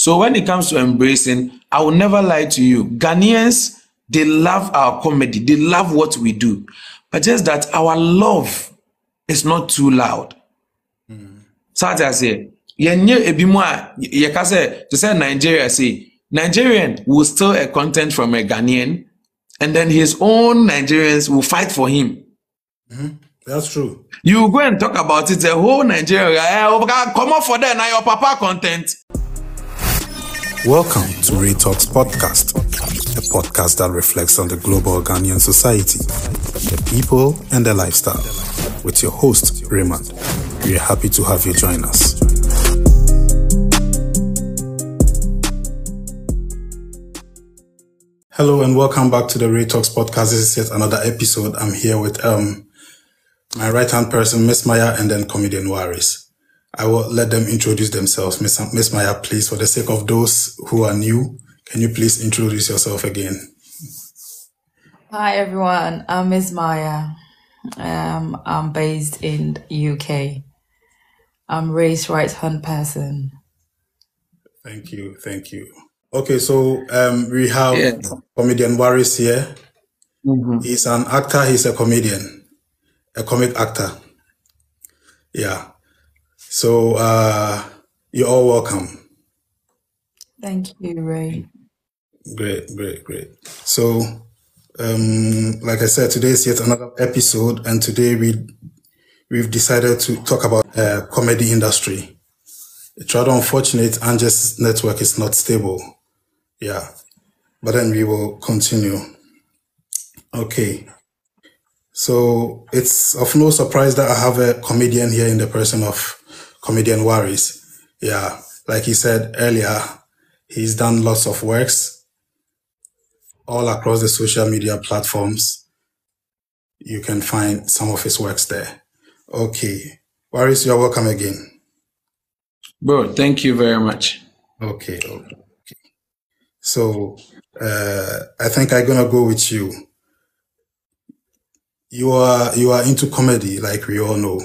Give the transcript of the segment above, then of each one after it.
So when it comes to embracing, I will never lie to you. Ghanaians, they love our comedy. They love what we do. But just that our love is not too loud. So as I say, to say Nigeria, say, Nigerian will steal a content from a Ghanaian, and then his own Nigerians will fight for him. That's true. You go and talk about it, the whole Nigeria, come up for that, now your papa content. Welcome to Ray Talks Podcast, a podcast that reflects on the global Ghanaian society, the people and their lifestyle. With your host, Raymond. We are happy to have you join us. Hello and welcome back to the Ray Talks Podcast. This is yet another episode. I'm here with my right-hand person, Miss Maya, and then comedian Waris. I will let them introduce themselves. Miss Maya, please, for the sake of those who are new, can you please introduce yourself again? Hi, everyone. I'm Miss Maya. I'm based in the UK. I'm Ray's right-hand person. Thank you. Okay, so we have comedian Waris here. He's an actor. He's a comedian, a comic actor. Yeah. So you're all welcome. Thank you, Ray. Great. So, like I said, today is yet another episode, and today we've decided to talk about comedy industry. It's rather unfortunate, Angel's network is not stable. Yeah, but then we will continue. Okay. So it's of no surprise that I have a comedian here in the person of comedian Waris. Yeah, like he said earlier, he's done lots of works all across the social media platforms. You can find some of his works there. Okay, Waris, you're welcome again. Bro, thank you very much. Okay. So I think I'm gonna go with you. You are into comedy, like we all know.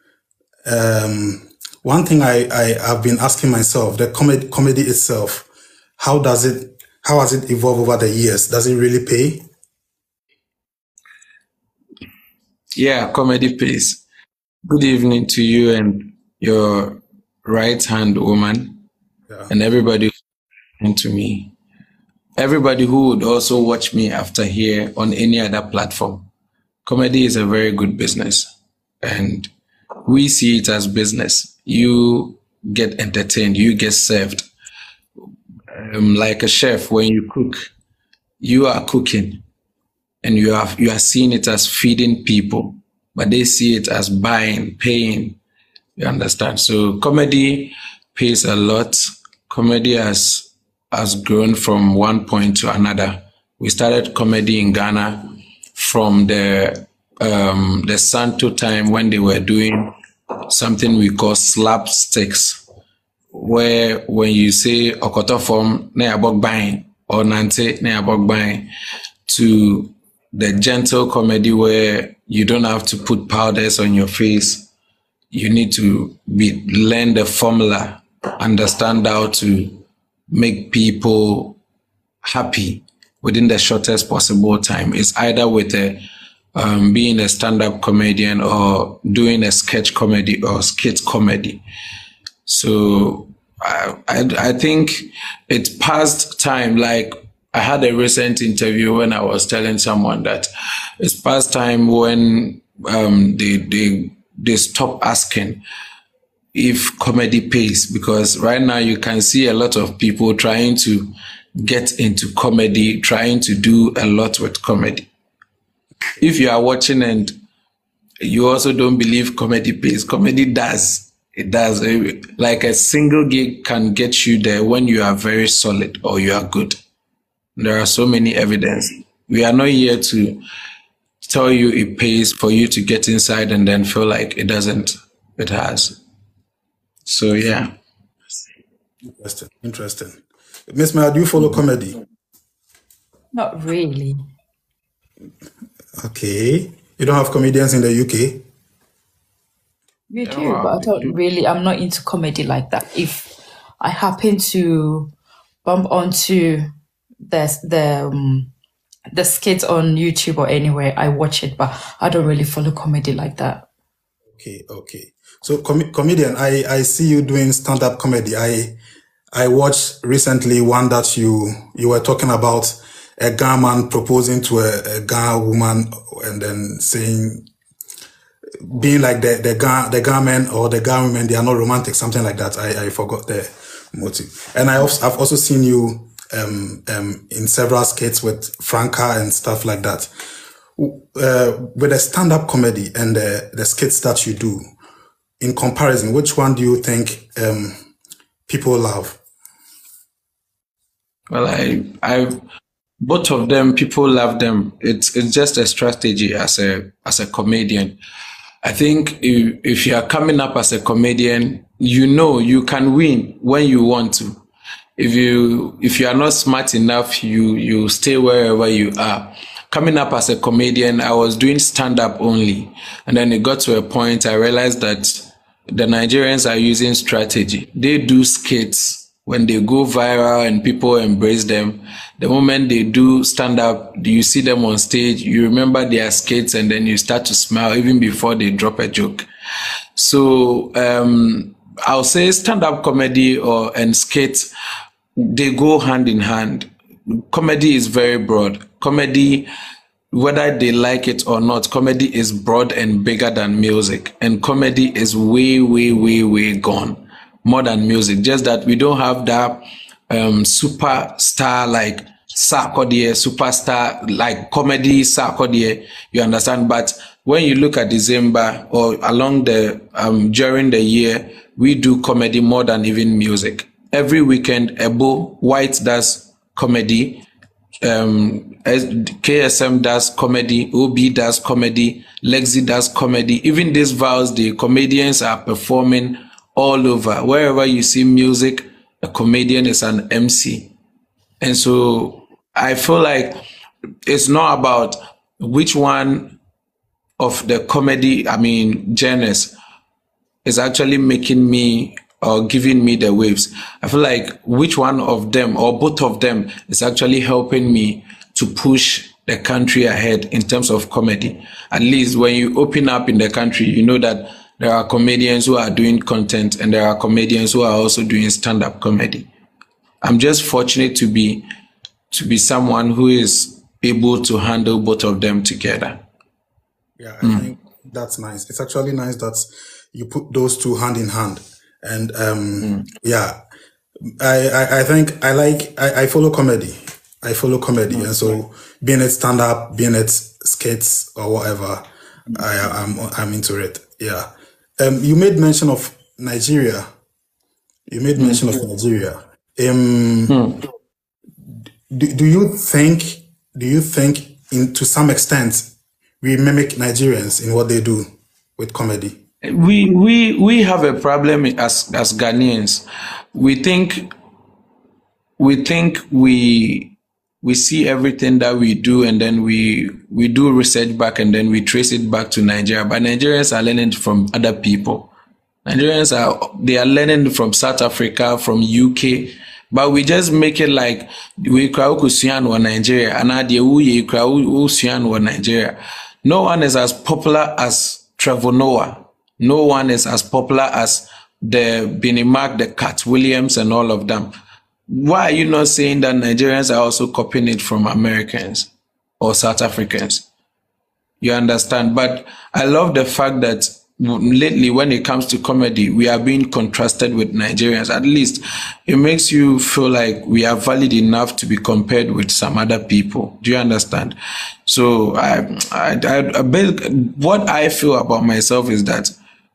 One thing I have been asking myself, the comedy itself, how has it evolved over the years? Does it really pay? Yeah, comedy pays. Good evening to you and your right-hand woman, and everybody to me. Everybody who would also watch me after here on any other platform. Comedy is a very good business, and we see it as business. You get entertained, you get served. Like a chef, when you cook, you are cooking, and you are seeing it as feeding people, but they see it as buying, paying. You understand? So comedy pays a lot. Comedy has grown from one point to another. We started comedy in Ghana from the Santo time when they were doing something we call slapsticks, where when you say okoto form na abog bang or nante na abog bang, to the gentle comedy where you don't have to put powders on your face. You need to learn the formula, understand how to make people happy within the shortest possible time. It's either with being a stand-up comedian or doing a sketch comedy or skit comedy. So I think it's past time. Like I had a recent interview when I was telling someone that it's past time when they stop asking if comedy pays, because right now you can see a lot of people trying to get into comedy, trying to do a lot with comedy. If you are watching and you also don't believe comedy pays, comedy does. It does. Like a single gig can get you there when you are very solid or you are good. There are so many evidence. We are not here to tell you it pays for you to get inside and then feel like it doesn't. It has. So, yeah. Interesting. Miss Maya, do you follow comedy? Not really. Okay. You don't have comedians in the UK? We do, but I'm not into comedy like that. If I happen to bump onto the skits on YouTube or anywhere, I watch it, but I don't really follow comedy like that. Okay. So comedian, I see you doing stand-up comedy. I watched recently one that you were talking about a Ghana man proposing to a Ghana woman and then saying, being like the Ghana men or the Ghana women, they are not romantic, something like that. I forgot the motive. And I've also seen you in several skits with Franca and stuff like that. With the stand-up comedy and the skits that you do, in comparison, which one do you think people love? Well, I both of them, people love them. It's just a strategy as a comedian. I think if you are coming up as a comedian, you know you can win when you want to. If you are not smart enough, you stay wherever you are. Coming up as a comedian, I was doing stand-up only. And then it got to a point I realized that the Nigerians are using strategy. They do skits. When they go viral and people embrace them, the moment they do stand-up, you see them on stage, you remember their skits, and then you start to smile even before they drop a joke. So I'll say stand-up comedy and skits, they go hand in hand. Comedy is very broad. Comedy, whether they like it or not, comedy is broad and bigger than music. And comedy is way, way, way, way gone. More than music. Just that we don't have that superstar like Sarkodie, superstar like comedy Sarkodie, you understand? But when you look at December or along the during the year, we do comedy more than even music. Every weekend, Ebo White does comedy, KSM does comedy, OB does comedy, Lexi does comedy. Even this Vows Day, comedians are performing all over. Wherever you see music, a comedian is an MC. And so I feel like it's not about which one of the comedy, genres is actually making me or giving me the waves. I feel like which one of them or both of them is actually helping me to push the country ahead in terms of comedy. At least when you open up in the country, you know that there are comedians who are doing content and there are comedians who are also doing stand-up comedy. I'm just fortunate to be someone who is able to handle both of them together. Yeah, I think that's nice. It's actually nice that you put those two hand in hand. And yeah, I think I follow comedy. I follow comedy. And so being it stand-up, being it skits or whatever, I'm into it. Yeah. You made mention of Nigeria. Do you think to some extent we mimic Nigerians in what they do with comedy? We have a problem as Ghanaians. We think we see everything that we do and then we do research back and then we trace it back to Nigeria. But Nigerians are learning from other people. Nigerians are learning from South Africa, from UK, but we just make it like we Kusian or Nigeria and Kusian or Nigeria. No one is as popular as Trevor Noah. No one is as popular as the Benny Mac, the Cat Williams, and all of them. Why are you not saying that Nigerians are also copying it from Americans or South Africans? You understand? But I love the fact that lately, when it comes to comedy, we are being contrasted with Nigerians. At least it makes you feel like we are valid enough to be compared with some other people. Do you understand? So what I feel about myself is that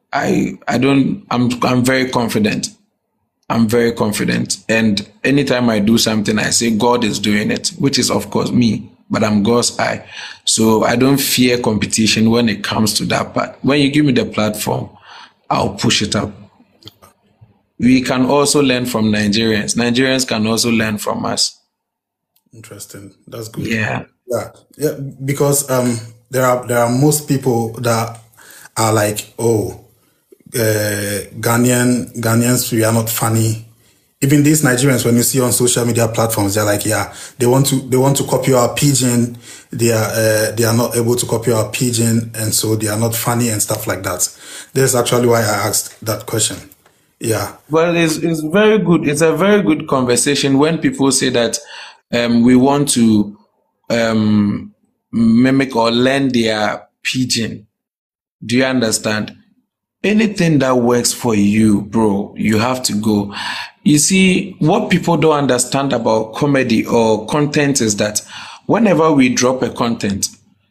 I'm very confident. I'm very confident. And anytime I do something, I say God is doing it, which is of course me, but I'm God's eye. So I don't fear competition when it comes to that part. When you give me the platform, I'll push it up. We can also learn from Nigerians. Nigerians can also learn from us. Interesting. That's good. Yeah. Yeah. Because there are most people that are like, Ghanaians, we are not funny. even these Nigerians, when you see on social media platforms, they're like, yeah, they want to copy our pidgin. They are not able to copy our pidgin, and so they are not funny and stuff like that. That's actually why I asked that question. Yeah. Well, it's very good. It's a very good conversation when people say that we want to mimic or learn their pidgin. Do you understand? Anything that works for you, bro, you have to go. You see, what people don't understand about comedy or content is that whenever we drop a content,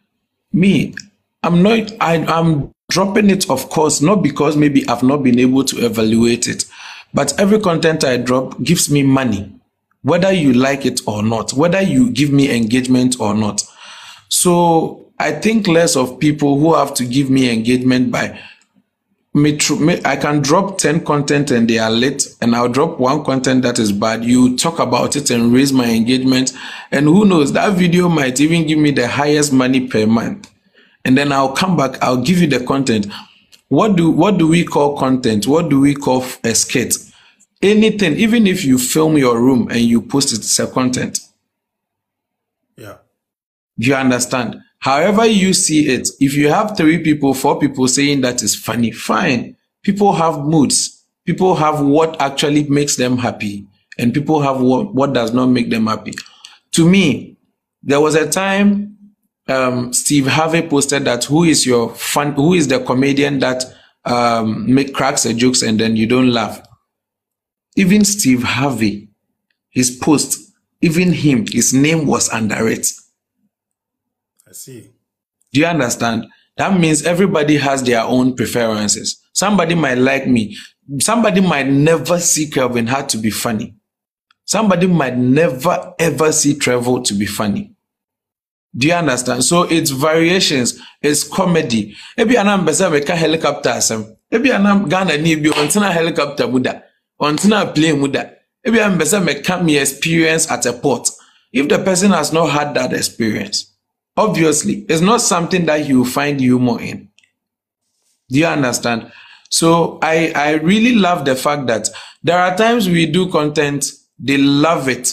I'm dropping it, of course, not because maybe I've not been able to evaluate it, but every content I drop gives me money, whether you like it or not, whether you give me engagement or not. So I think less of people who have to give me engagement by I can drop 10 content and they are lit, and I'll drop one content that is bad. You talk about it and raise my engagement, and who knows, that video might even give me the highest money per month. And then I'll come back, I'll give you the content. What do we call content? What do we call a skit? Anything, even if you film your room and you post it, it's a content. Yeah. Do you understand? However you see it, if you have 3 people, 4 people saying that is funny, fine. People have moods. People have what actually makes them happy, and people have what does not make them happy. To me, there was a time Steve Harvey posted that who is the comedian that cracks the jokes and then you don't laugh. Even Steve Harvey, his post, even him, his name was under it. I see. Do you understand? That means everybody has their own preferences. Somebody might like me. Somebody might never see Kelvin Hart to be funny. Somebody might never ever see Trevor to be funny. Do you understand? So it's variations. It's comedy. Maybe anam besa meka helicopter asem. Maybe anam Ghana ni bi ontina helicopter muda. Ontina plane muda. Maybe anam besa meka me experience at a port. If the person has not had that experience, obviously, it's not something that you find humor in. Do you understand? So I really love the fact that there are times we do content, they love it.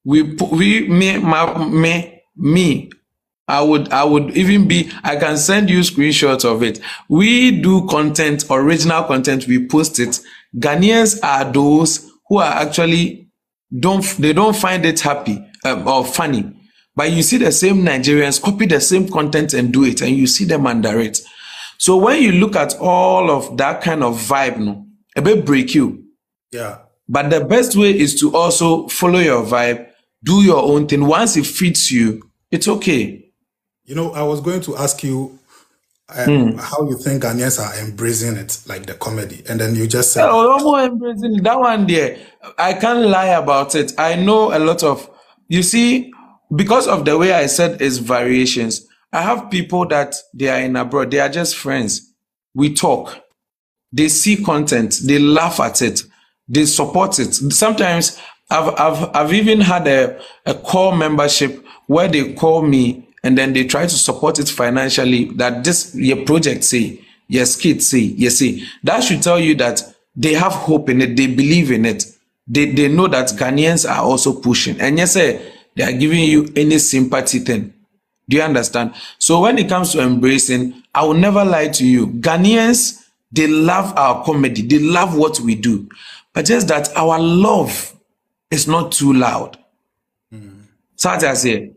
I would even be, I can send you screenshots of it. We do content, original content, we post it. Ghanaians are those who are actually, they don't find it happy or funny. But you see the same Nigerians copy the same content and do it, and you see them under it. So when you look at all of that kind of vibe, no, it will break you. Yeah. But the best way is to also follow your vibe, do your own thing. Once it fits you, it's okay. You know, I was going to ask you how you think Ghanaians are embracing it, like the comedy, and then you just said, "Oh, embracing it." That one there, I can't lie about it. I know a lot of, you see, because of the way I said it's variations. I have people that they are in abroad. They are just friends. We talk. They see content. They laugh at it. They support it. Sometimes I've even had a call membership where they call me and then they try to support it financially. That this your project say, your skit say, you see. That should tell you that they have hope in it. They believe in it. They know that Ghanaians are also pushing. And yes, they are giving you any sympathy thing. Do you understand? So when it comes to embracing, I will never lie to you. Ghanaians, they love our comedy. They love what we do. But just that our love is not too loud. So as I say,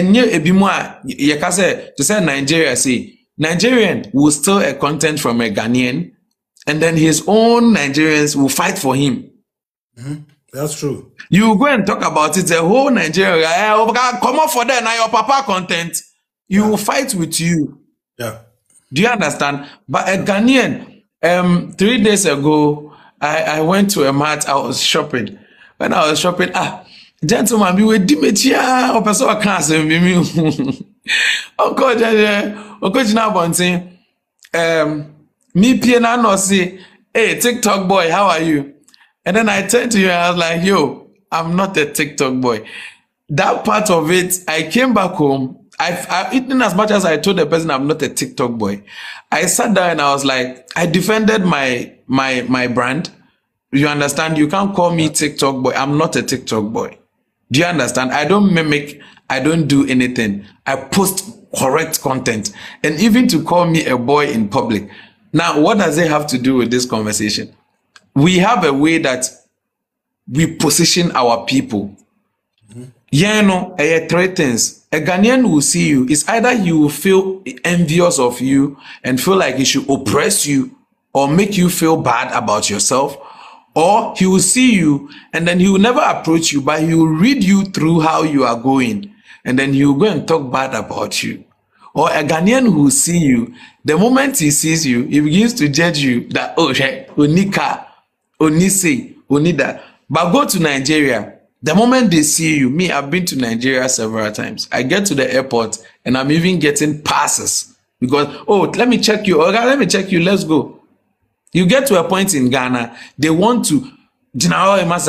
to say Nigeria, say, Nigerian will steal a content from a Ghanaian, and then his own Nigerians will fight for him. That's true. You go and talk about it, the whole Nigeria, come up for that, now your papa content, you will fight with you. Yeah. Do you understand? But a Ghanaian, 3 days ago, I went to a mart, I was shopping. When I was shopping, gentleman, we were Dimetia, or person can't say me. Uncle Jina Bonte, me Piana no say, hey, TikTok boy, how are you? And then I turned to you and I was like, yo, I'm not a TikTok boy. That part of it, I came back home. I've eaten as much as I told the person I'm not a TikTok boy. I sat down and I was like, I defended my brand. You understand? You can't call me TikTok boy. I'm not a TikTok boy. Do you understand? I don't mimic. I don't do anything. I post correct content. And even to call me a boy in public. Now, what does it have to do with this conversation? We have a way that we position our people. Yeah, no, three things. A Ghanaian will see you. It's either he will feel envious of you and feel like he should oppress you or make you feel bad about yourself, or he will see you and then he will never approach you, but he will read you through how you are going, and then he will go and talk bad about you. Or a Ghanaian who will see you, the moment he sees you, he begins to judge you that, oh, Onika, Onise, Onida. But go to Nigeria. The moment they see you, me, I've been to Nigeria several times. I get to the airport and I'm even getting passes because, oh, let me check you. Okay, let me check you. Let's go. You get to a point in Ghana, they want to, they want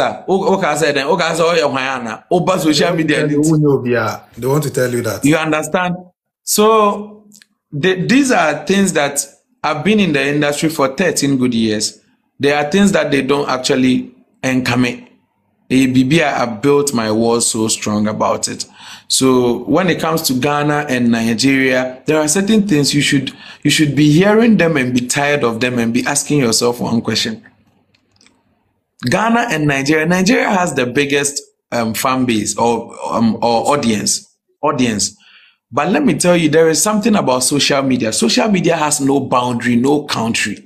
to tell you that. You understand? So these are things that I've been in the industry for 13 good years. There are things that they don't actually encourage. I built my walls so strong about it. So when it comes to Ghana and Nigeria, there are certain things you should be hearing them and be tired of them and be asking yourself one question. Ghana and Nigeria has the biggest fan base or audience. But let me tell you, there is something about social media. Social media has no boundary, no country.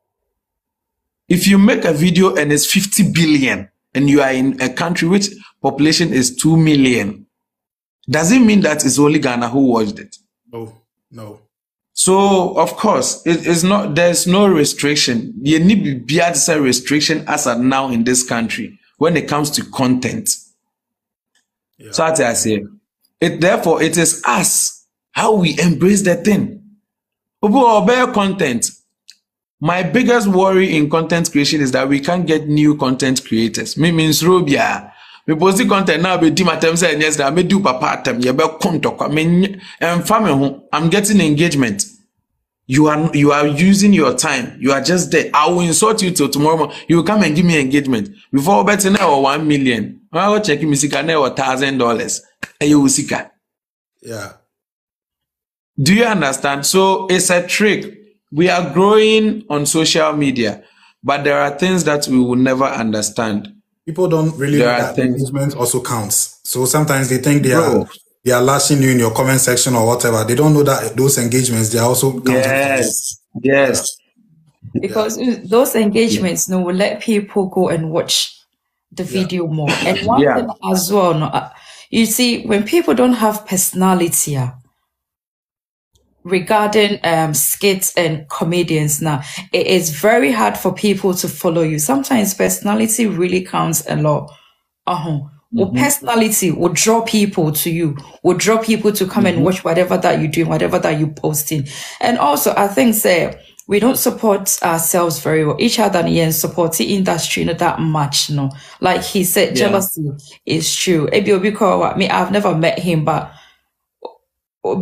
If you make a video and it's 50 billion and you are in a country which population is 2 million, does it mean that it's only Ghana who watched it? No. So, of course, there's no restriction. You need to be able to say restriction as of now in this country when it comes to content. Yeah. So as I say, therefore, it is us, how we embrace the thing. Obey content. My biggest worry in content creation is that we can't get new content creators. Me means Robia. Me post the content now, be team attempts and yes, I may do papa attempt. You better come talk. I mean, I'm getting engagement. You are using your time. You are just there. I will insult you till tomorrow morning. You will come and give me engagement. Before better now 1 million. I will check me sika now $1,000. And you will sika. Yeah. Do you understand? So it's a trick. We are growing on social media, but there are things that we will never understand. People don't really know that engagement also counts. So sometimes they think they are lashing you in your comment section or whatever. They don't know that those engagements, they are also counting. Yes. Because those engagements will let people go and watch the video more. And one thing as well, you see, when people don't have personality, regarding skits and comedians now, it is very hard for people to follow you. Sometimes personality really counts a lot. Well, personality will draw people to you, will draw people to come and watch whatever that you're doing, whatever that you're posting. And also, I think we don't support ourselves very well, each other, and support the industry not that much. Like he said, jealousy is true. I've never met him, but for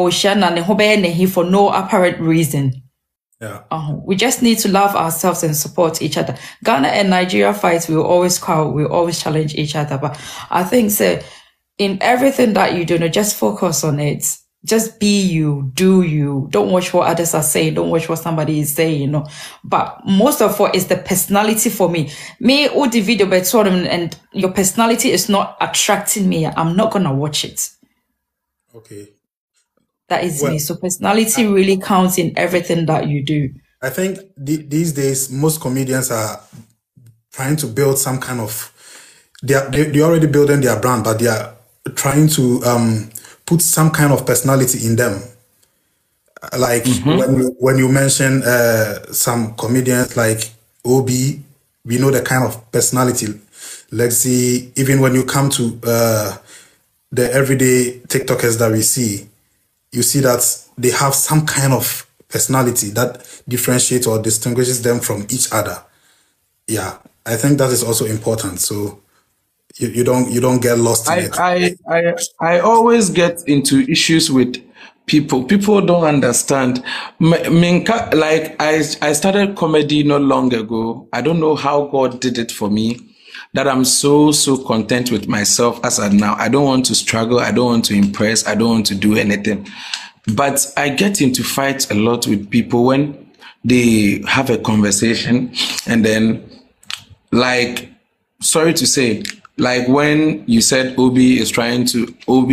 no apparent reason. We just need to love ourselves and support each other. Ghana and Nigeria fights, we'll always challenge each other. But I think in everything that you do, just focus on it. Just be you, do you. Don't watch what others are saying. Don't watch what somebody is saying, But most of all is the personality for me. Me, all the video, and your personality is not attracting me. I'm not going to watch it. Okay. That is me. So personality really counts in everything that you do. I think these days, most comedians are trying to build some kind of, they're already building their brand, but they are trying to put some kind of personality in them. Like when you mention some comedians like Obi, we know the kind of personality. Let's see, even when you come to the everyday TikTokers that we see, you see that they have some kind of personality that differentiates or distinguishes them from each other. Yeah, I think that is also important. So, You don't get lost in it. I always get into issues with people. People don't understand. Like I started comedy not long ago. I don't know how God did it for me, that I'm so content with myself as of now. I don't want to struggle. I don't want to impress. I don't want to do anything. But I get into fights a lot with people when they have a conversation, and then, like, sorry to say, like when you said Obi is trying to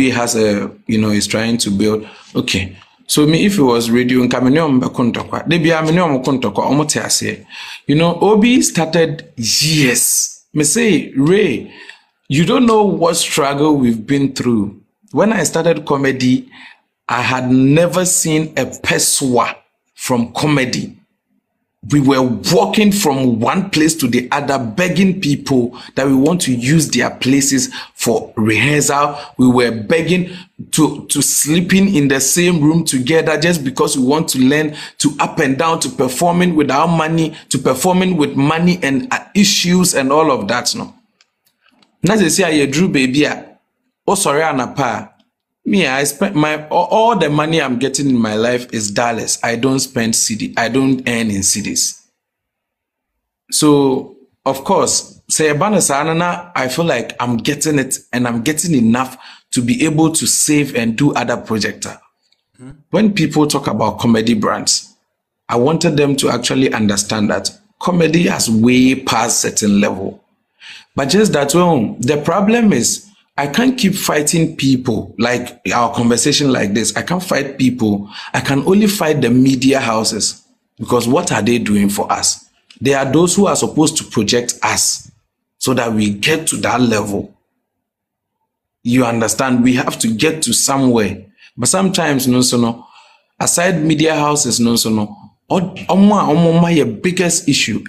build. Okay. So me, if it was radio, Obi started years. Me say, Ray, you don't know what struggle we've been through. When I started comedy, I had never seen a peswa from comedy. We were walking from one place to the other, begging people that we want to use their places for rehearsal. We were begging to sleeping in the same room together just because we want to learn, to up and down, to performing with our money, to performing with money and issues and all of that. No. Now they say I drew baby. Oh sorry, Anapa. Me, I spend all the money I'm getting in my life is dollars. I don't spend CD. I don't earn in CDs. So, of course, I feel like I'm getting it and I'm getting enough to be able to save and do other projects. When people talk about comedy brands, I wanted them to actually understand that comedy has way past certain level. But just that, well, the problem is, I can't keep fighting people like our conversation like this. I can't fight people. I can only fight the media houses, because what are they doing for us? They are those who are supposed to project us so that we get to that level. You understand? We have to get to somewhere. But sometimes, aside media houses, your biggest issue.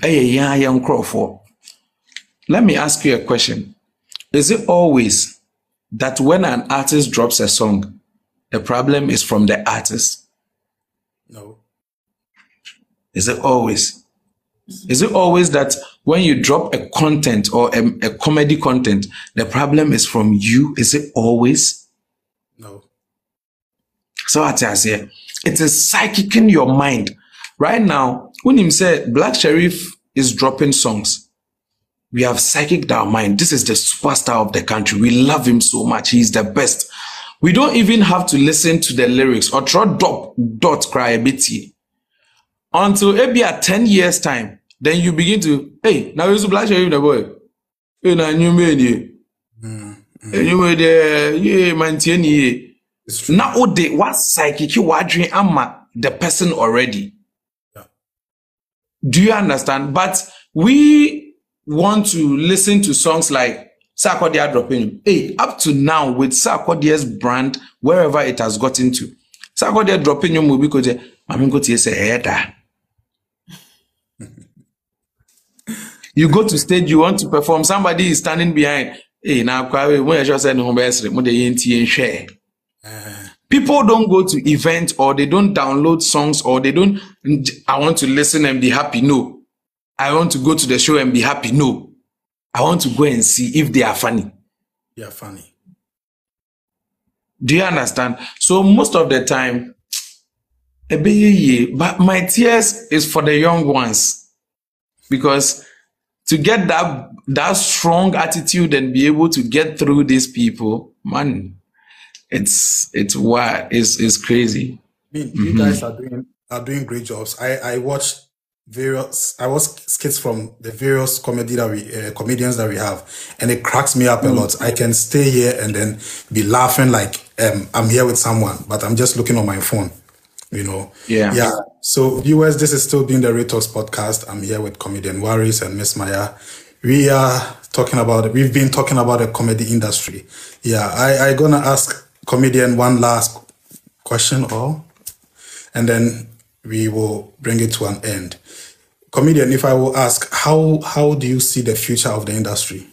Let me ask you a question. Is it always that when an artist drops a song, the problem is from the artist? No. Is it always? Is it always that when you drop a content or a comedy content, the problem is from you? Is it always? No. So I say, it is psychic in your mind. Right now, when him said Black Sherif is dropping songs, we have psychic our mind. This is the superstar of the country. We love him so much. He's the best. We don't even have to listen to the lyrics or try dot cry a bit until maybe at 10 years time. Then you begin to, hey, now you're Black Sherif the boy. Hey, now you made it. You made it. Yeah, man, now what psychic you are doing? The person already. Yeah. Do you understand? But we want to listen to songs like Sarkodie dropping. Hey, up to now with Sarkodie's brand, wherever it has gotten to, Sarkodie dropping your movie because I'm going to say header. You go to stage, you want to perform, somebody is standing behind. Hey, now when I just said no best, share. People don't go to events, or they don't download songs, or they don't. I want to listen and be happy. No. I want to go to the show and be happy. No. I want to go and see if they are funny. They are funny. Do you understand? So most of the time, but my tears is for the young ones. Because to get that strong attitude and be able to get through these people, man, it's wild. It's crazy. I mean, you guys are doing great jobs. I watched skits from the various comedians that we have, and it cracks me up a lot. I can stay here and then be laughing like I'm here with someone, but I'm just looking on my phone, Yeah. So viewers, this is still being the Ray Talks podcast. I'm here with comedian Waris and Miss Maya. We've been talking about the comedy industry. Yeah, I gonna ask comedian one last question, and then we will bring it to an end. Comedian, if I will ask, how do you see the future of the industry?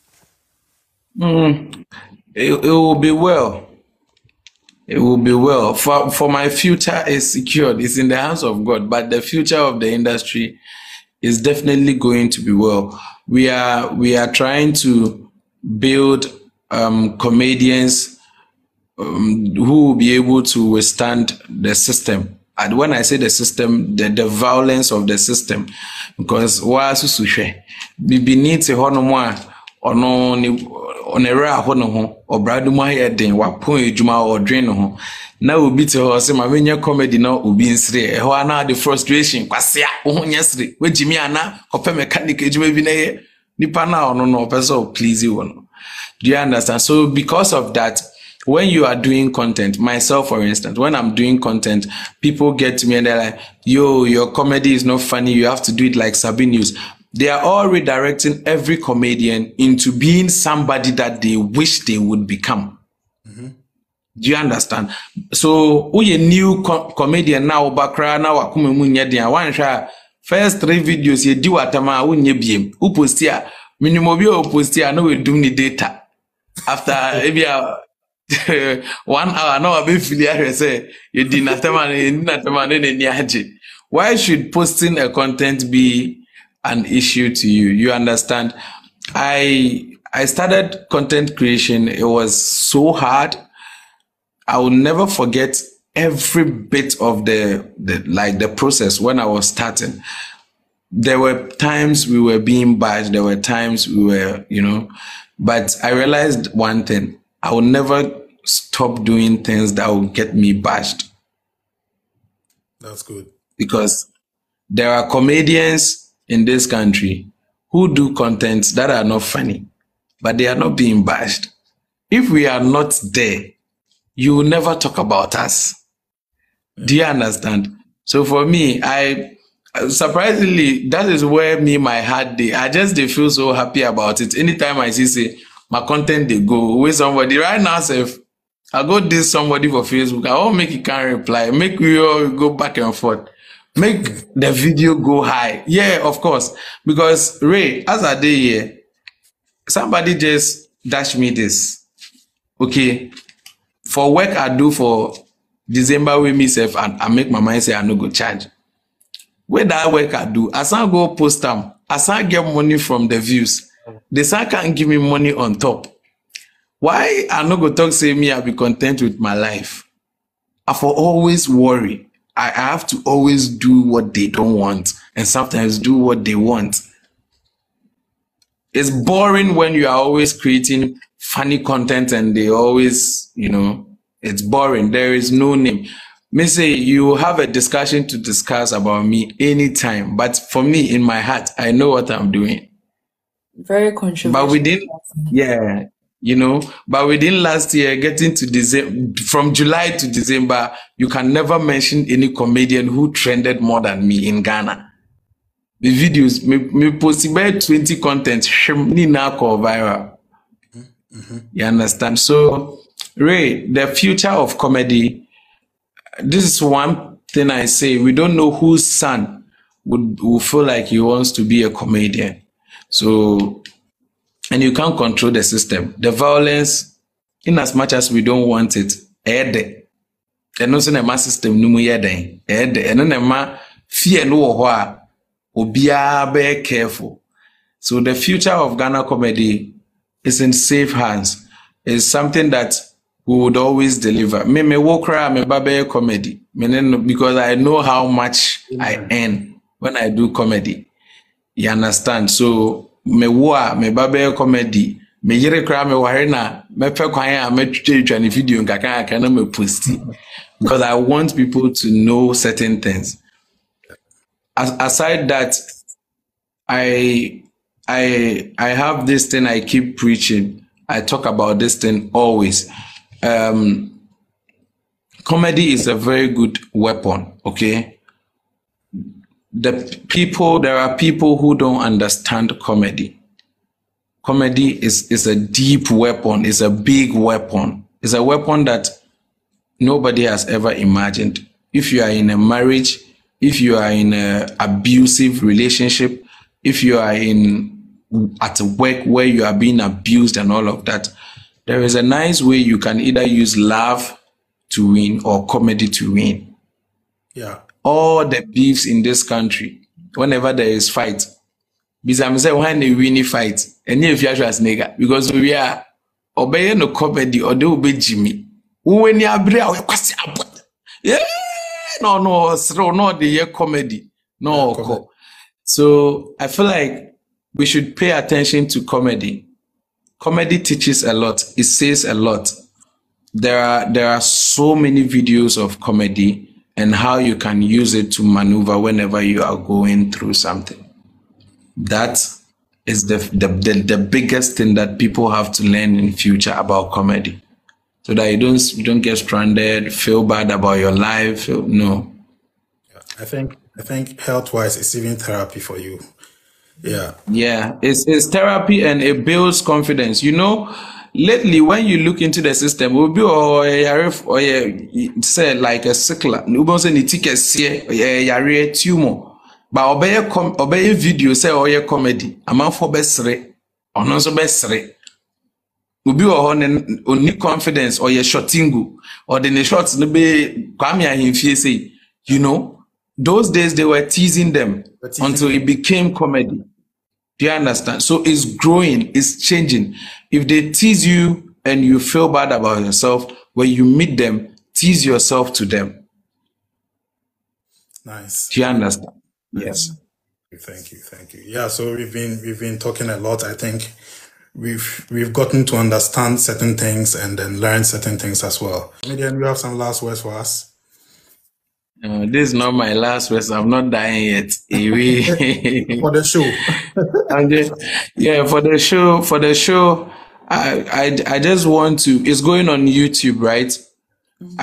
It will be well. It will be well. For my future is secured. It's in the hands of God. But the future of the industry is definitely going to be well. We are trying to build comedians who will be able to withstand the system. And when I say the system, the violence of the system, because was sushe beneath a honomwa or no on a rare hono or braduma heading what point juma or drain ho. Now will be to us my when your comedy now will be in three. Now the frustration, Passia, yesterday, with Jimmy Anna, or mechanic maybe Nipana or no person please you. Do you understand? So because of that, when you are doing content, myself, for instance, when I'm doing content, people get to me and they're like, yo, your comedy is not funny. You have to do it like Sabine News. They are all redirecting every comedian into being somebody that they wish they would become. Mm-hmm. Do you understand? So, we a new comedian now, bakra now, akume munye dia. One shot, first 3 videos, you do atama, unye biem. U postia, minimobi o postia, no we do ni data. After, maybe 1 hour, no, I'll be familiar, say, you did not why should posting a content be an issue to you? You understand? I started content creation. It was so hard. I will never forget every bit of the process when I was starting. There were times we were being bashed. There were times we were, but I realized one thing. I will never stop doing things that will get me bashed. That's good. Because there are comedians in this country who do contents that are not funny, but they are not being bashed. If we are not there, you will never talk about us. Do you understand? So for me, surprisingly, that is where my heart day. They feel so happy about it. Anytime I see my content, they go with somebody right now. If I go diss somebody for Facebook, I won't make it can't reply. Make we all go back and forth. Make the video go high. Yeah, of course. Because Ray, as I did here, somebody just dash me this. Okay. For work I do for December with myself and I make my mind say I no go charge. Where that work I do, as I go post them, as I get money from the views, the son can't give me money on top. Why I no go talk say me I be content with my life? I for always worry. I have to always do what they don't want and sometimes do what they want. It's boring when you are always creating funny content and they always, it's boring. There is no name. Me say you have a discussion to discuss about me anytime, but for me in my heart, I know what I'm doing. Very controversial. But but within last year, getting to December, from July to December, you can never mention any comedian who trended more than me in Ghana. The videos, me post about 20 content, ni na go viral. Mm-hmm. You understand? So, Ray, the future of comedy, this is one thing I say, we don't know whose son would feel like he wants to be a comedian. So, and you can't control the system. The violence, in as much as we don't want it, and also the system no and then fear no be careful. So the future of Ghana comedy is in safe hands. It's something that we would always deliver. Me walk around me babe comedy. Because I know how much I earn when I do comedy. You understand? So me babe comedy. Me yere kra me ware na me pe kwan a me twetwa ni video nkaka na me post. Because I want people to know certain things. Aside that, I have this thing I keep preaching. I talk about this thing always. Comedy is a very good weapon, okay? There are people who don't understand comedy. Comedy is a deep weapon, it's a big weapon. It's a weapon that nobody has ever imagined. If you are in a marriage, if you are in an abusive relationship, if you are at work where you are being abused and all of that, there is a nice way you can either use love to win or comedy to win. Yeah. All the beefs in this country, whenever there is fight, Because say when they win fight, and if you as nigga, because we are obeying no comedy or they obey Jimmy. When you are yeah, no, the year comedy. No, comedy. So I feel like we should pay attention to comedy. Comedy teaches a lot. It says a lot. There are so many videos of comedy and how you can use it to maneuver whenever you are going through something. That is the biggest thing that people have to learn in future about comedy, so that you don't get stranded, feel bad about your life. No. I think health-wise, it's even therapy for you. Yeah. Yeah, it's therapy and it builds confidence. You know, lately when you look into the system, will be say like a sickler. You say ni ticket see a tumor. But obey video say oye comedy. Amount for bestre, or non so bestre. Ubi only confidence or your shortingu or the shots no be kwamia himfie say, you know, those days they were teasing them until it became comedy. Do you understand? So it's growing, it's changing. If they tease you and you feel bad about yourself, when you meet them, tease yourself to them. Nice. Do you understand? Yes. Thank you. Yeah, so we've been talking a lot. I think we've gotten to understand certain things and then learn certain things as well. Median, you have some last words for us? This is not my last words. I'm not dying yet. For the show. Yeah, for the show, I just want to, it's going on YouTube, right? Mm-hmm.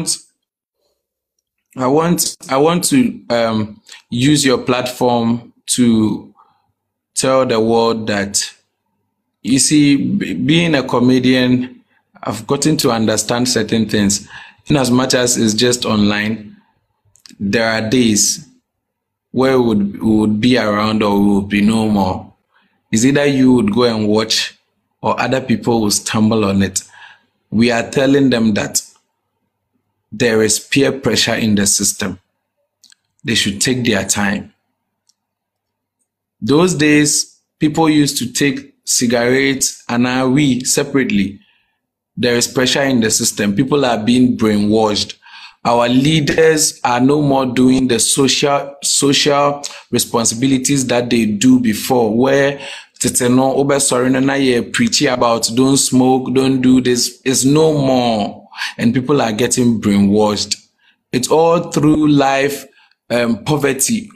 I want to use your platform to tell the world that, you see, being a comedian, I've gotten to understand certain things. In as much as it's just online, there are days where we would be around or we would be no more. It's either you would go and watch or other people will stumble on it. We are telling them that there is peer pressure in the system. They should take their time. Those days, people used to take cigarettes and now we separately. There is pressure in the system. People are being brainwashed. Our leaders are no more doing the social responsibilities that they do before, where preaching about don't smoke, don't do this. It's no more. And people are getting brainwashed. It's all through life, poverty.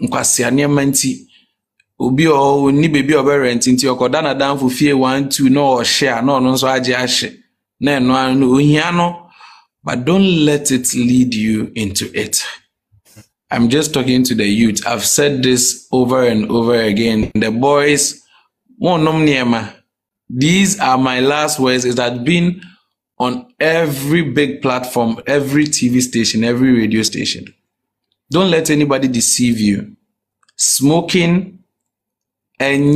Obi o ni baby o rent nti okoda dan for fie 1 2 no or share no so age ahye na eno anu ohia no, but don't let it lead you into it. I'm just talking to the youth. I've said this over and over again. The boys, these are my last words. It has been on every big platform, every TV station, every radio station. Don't let anybody deceive you. Smoking and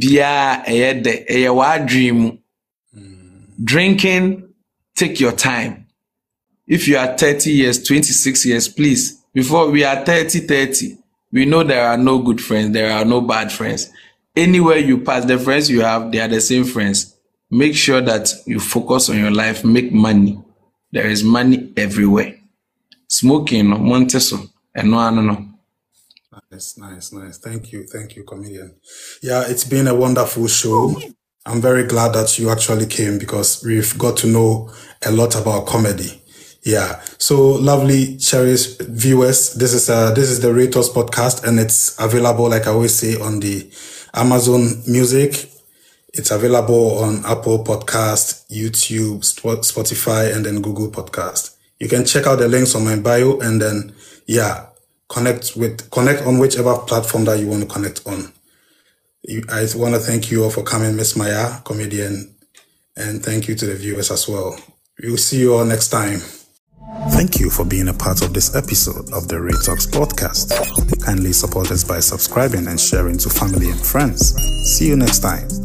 dream. Drinking, take your time. If you are 30 years, 26 years, please, before we are 30, we know there are no good friends, there are no bad friends. Anywhere you pass, the friends you have, they are the same friends. Make sure that you focus on your life, make money. There is money everywhere. Smoking, Monteso, and no. Nice. Thank you, comedian. Yeah, it's been a wonderful show. I'm very glad that you actually came because we've got to know a lot about comedy. Yeah. So lovely, cherished viewers. This is the Raters podcast, and it's available, like I always say, on the Amazon Music. It's available on Apple Podcast, YouTube, Spotify, and then Google Podcast. You can check out the links on my bio, and then connect on whichever platform that you want to connect on. I want to thank you all for coming, Miss Maya, comedian, and thank you to the viewers as well. We'll see you all next time. Thank you for being a part of this episode of the Ray Talks podcast. Kindly support us by subscribing and sharing to family and friends. See you next time.